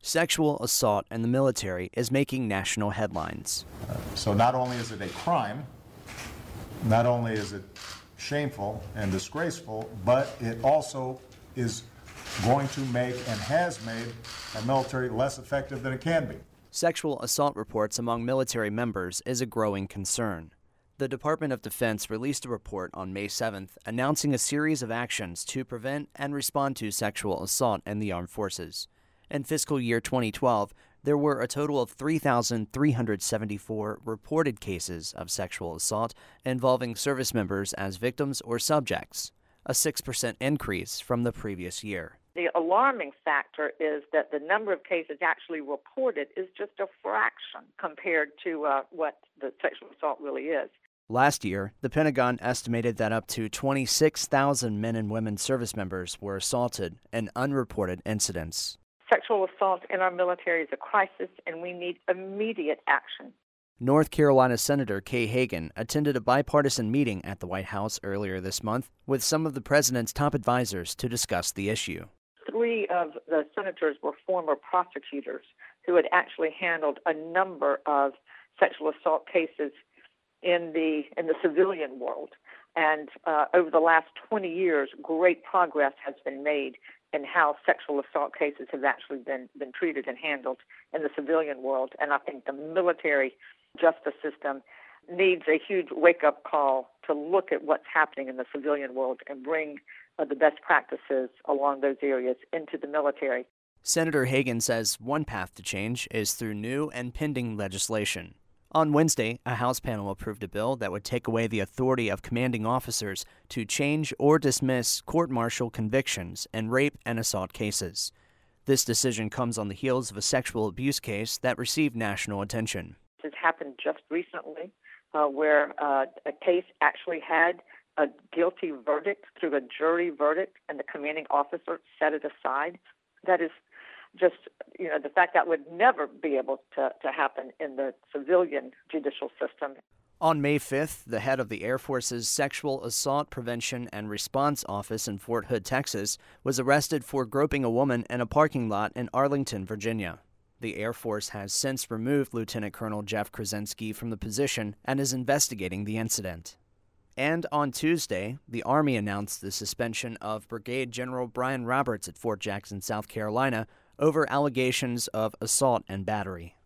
Sexual assault in the military is making national headlines. So not only is it a crime, not only is it shameful and disgraceful, but it also is going to make and has made our military less effective than it can be. Sexual assault reports among military members is a growing concern. The Department of Defense released a report on May 7th announcing a series of actions to prevent and respond to sexual assault in the armed forces. In fiscal year 2012, there were a total of 3,374 reported cases of sexual assault involving service members as victims or subjects, a 6% increase from the previous year. The alarming factor is that the number of cases actually reported is just a fraction compared to what the sexual assault really is. Last year, the Pentagon estimated that up to 26,000 men and women service members were assaulted in unreported incidents. Sexual assault in our military is a crisis, and we need immediate action. North Carolina Senator Kay Hagan attended a bipartisan meeting at the White House earlier this month with some of the president's top advisors to discuss the issue. 3 of the senators were former prosecutors who had actually handled a number of sexual assault cases in the civilian world. And over the last 20 years, great progress has been made in how sexual assault cases have actually been treated and handled in the civilian world. And I think the military justice system needs a huge wake-up call to look at what's happening in the civilian world and bring the best practices along those areas into the military. Senator Hagan says one path to change is through new and pending legislation. On Wednesday, a House panel approved a bill that would take away the authority of commanding officers to change or dismiss court-martial convictions in rape and assault cases. This decision comes on the heels of a sexual abuse case that received national attention. This happened just recently where a case actually had a guilty verdict through a jury verdict, and the commanding officer set it aside. That is just, the fact that would never be able to happen in the civilian judicial system. On May 5th, the head of the Air Force's Sexual Assault Prevention and Response Office in Fort Hood, Texas, was arrested for groping a woman in a parking lot in Arlington, Virginia. The Air Force has since removed Lieutenant Colonel Jeff Krasinski from the position and is investigating the incident. And on Tuesday, the Army announced the suspension of Brigade General Brian Roberts at Fort Jackson, South Carolina, over allegations of assault and battery.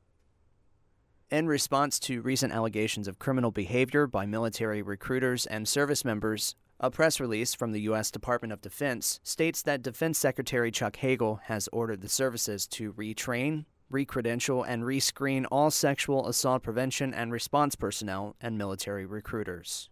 In response to recent allegations of criminal behavior by military recruiters and service members, a press release from the U.S. Department of Defense states that Defense Secretary Chuck Hagel has ordered the services to retrain, recredential, and rescreen all sexual assault prevention and response personnel and military recruiters.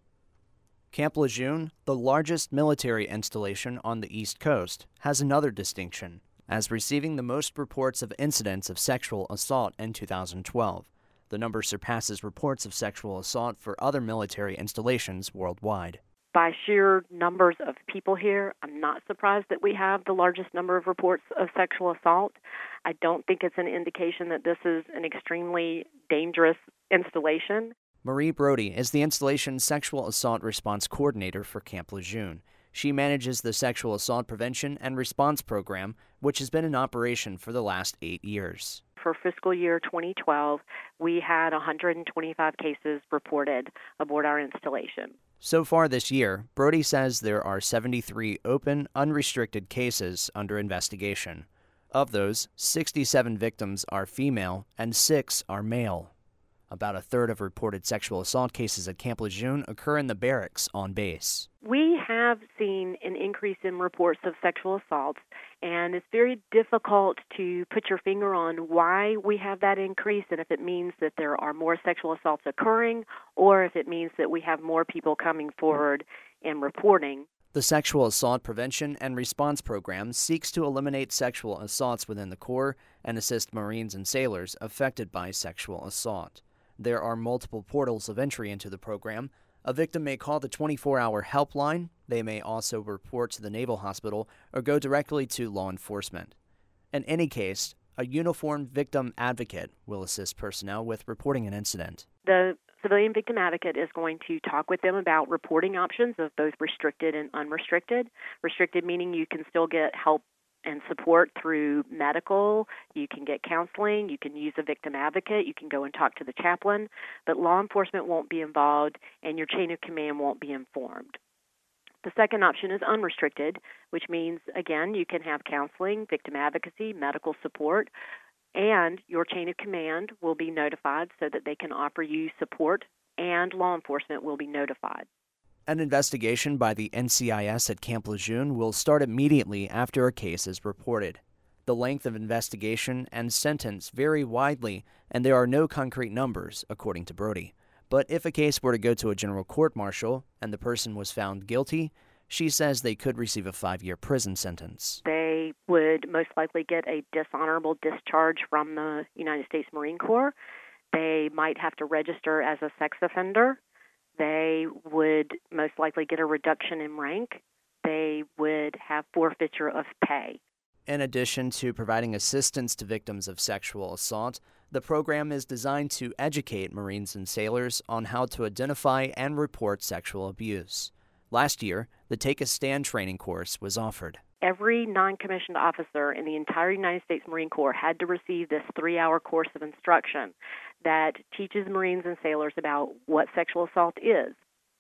Camp Lejeune, the largest military installation on the East Coast, has another distinction, as receiving the most reports of incidents of sexual assault in 2012. The number surpasses reports of sexual assault for other military installations worldwide. By sheer numbers of people here, I'm not surprised that we have the largest number of reports of sexual assault. I don't think it's an indication that this is an extremely dangerous installation. Marie Brody is the installation's sexual assault response coordinator for Camp Lejeune. She manages the Sexual Assault Prevention and Response Program, which has been in operation for the last 8 years. For fiscal year 2012, we had 125 cases reported aboard our installation. So far this year, Brody says there are 73 open, unrestricted cases under investigation. Of those, 67 victims are female and 6 are male. About a third of reported sexual assault cases at Camp Lejeune occur in the barracks on base. We have seen an increase in reports of sexual assaults, and it's very difficult to put your finger on why we have that increase and if it means that there are more sexual assaults occurring or if it means that we have more people coming forward and reporting. The Sexual Assault Prevention and Response Program seeks to eliminate sexual assaults within the Corps and assist Marines and sailors affected by sexual assault. There are multiple portals of entry into the program. A victim may call the 24-hour helpline. They may also report to the Naval Hospital or go directly to law enforcement. In any case, a uniformed victim advocate will assist personnel with reporting an incident. The civilian victim advocate is going to talk with them about reporting options of both restricted and unrestricted. Restricted meaning you can still get help and support through medical. You can get counseling. You can use a victim advocate. You can go and talk to the chaplain. But law enforcement won't be involved, and your chain of command won't be informed. The second option is unrestricted, which means, again, you can have counseling, victim advocacy, medical support, and your chain of command will be notified so that they can offer you support, and law enforcement will be notified. An investigation by the NCIS at Camp Lejeune will start immediately after a case is reported. The length of investigation and sentence vary widely, and there are no concrete numbers, according to Brody. But if a case were to go to a general court-martial and the person was found guilty, she says they could receive a 5-year prison sentence. They would most likely get a dishonorable discharge from the United States Marine Corps. They might have to register as a sex offender. They would most likely get a reduction in rank. They would have forfeiture of pay. In addition to providing assistance to victims of sexual assault, the program is designed to educate Marines and sailors on how to identify and report sexual abuse. Last year, the Take a Stand training course was offered. Every non-commissioned officer in the entire United States Marine Corps had to receive this 3-hour course of instruction that teaches Marines and sailors about what sexual assault is,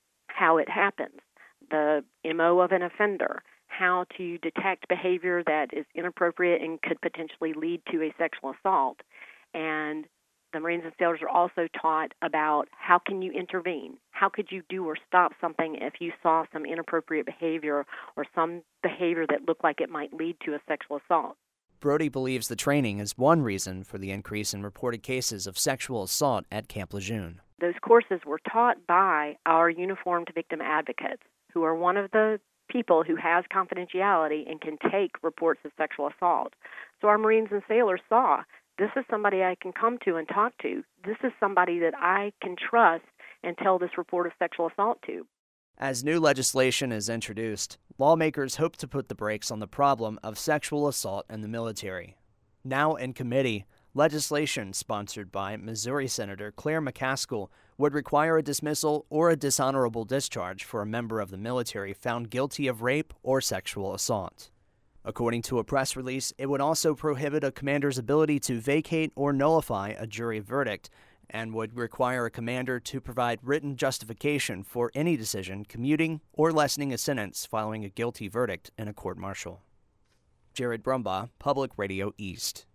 how it happens, the MO of an offender, how to detect behavior that is inappropriate and could potentially lead to a sexual assault. And the Marines and sailors are also taught about how can you intervene, how could you do or stop something if you saw some inappropriate behavior or some behavior that looked like it might lead to a sexual assault. Brody believes the training is one reason for the increase in reported cases of sexual assault at Camp Lejeune. Those courses were taught by our uniformed victim advocates, who are one of the people who has confidentiality and can take reports of sexual assault. So our Marines and sailors saw, this is somebody I can come to and talk to. This is somebody that I can trust and tell this report of sexual assault to. As new legislation is introduced, lawmakers hope to put the brakes on the problem of sexual assault in the military. Now in committee, legislation sponsored by Missouri Senator Claire McCaskill would require a dismissal or a dishonorable discharge for a member of the military found guilty of rape or sexual assault. According to a press release, it would also prohibit a commander's ability to vacate or nullify a jury verdict and would require a commander to provide written justification for any decision commuting or lessening a sentence following a guilty verdict in a court-martial. Jared Brumbaugh, Public Radio East.